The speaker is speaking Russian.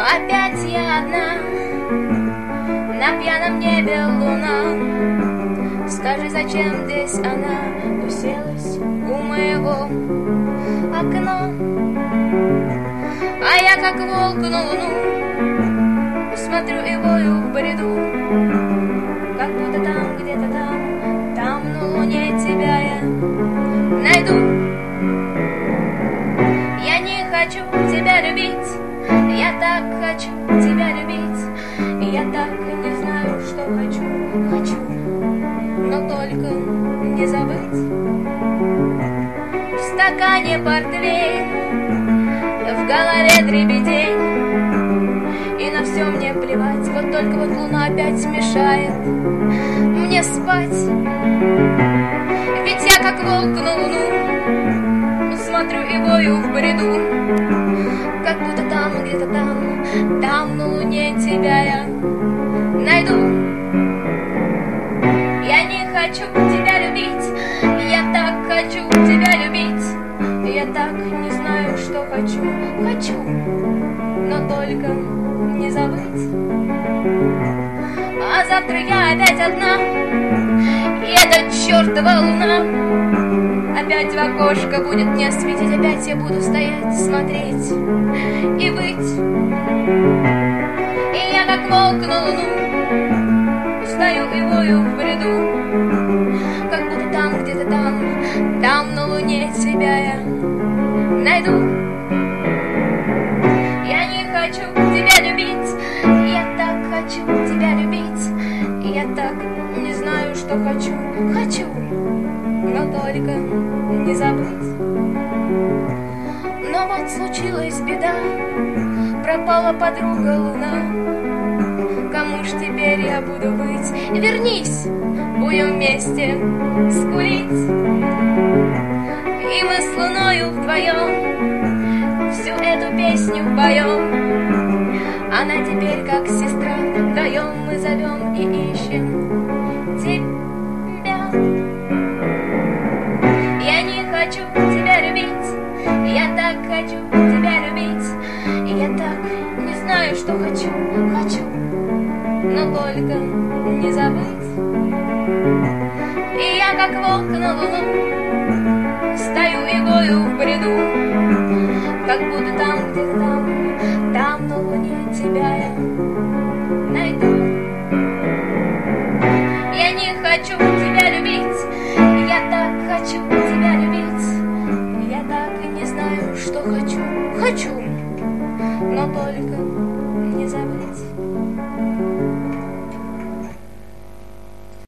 Опять я одна, на пьяном небе луна. Скажи, зачем здесь она уселась у моего окна? А я как волк на луну смотрю и вою в бреду, как будто там, где-то там на луне тебя я найду. Я не хочу тебя любить, я так хочу тебя любить. Я так не знаю, что хочу, но только не забыть. В стакане портвейн, в голове дребедень, и на все мне плевать. Вот только вот луна опять мешает мне спать. Ведь я как волк на луну смотрю и вою в бреду, как будто там, где-то там на луне тебя я найду. Я не хочу тебя любить, я так хочу тебя любить. Я так не знаю, что хочу, но только не забыть. А завтра я опять одна, и эта чертова луна опять в окошко будет мне светить. Опять я буду стоять, смотреть и быть. И я как волк на луну стою и вою в бреду, как будто там, где-то там на луне тебя я найду. Я не хочу тебя любить, я так хочу тебя любить. Я так не знаю, что хочу, но только не забыть. Но вот случилась беда, пропала подруга луна. Кому ж теперь я буду быть? Вернись, будем вместе скулить. И мы с луною вдвоем всю эту песню поем. Она теперь как сестра, вдвоем мы зовем и ищем тебя. Я не хочу тебя любить, я так хочу тебя любить. Я так не знаю, что хочу, но только не забыть. И я как волк на луну стою и вою в бреду, как будто там, где-то там на луне тебя я найду. Я не хочу тебя любить, я так хочу тебя любить. Я так и не знаю, что хочу, но только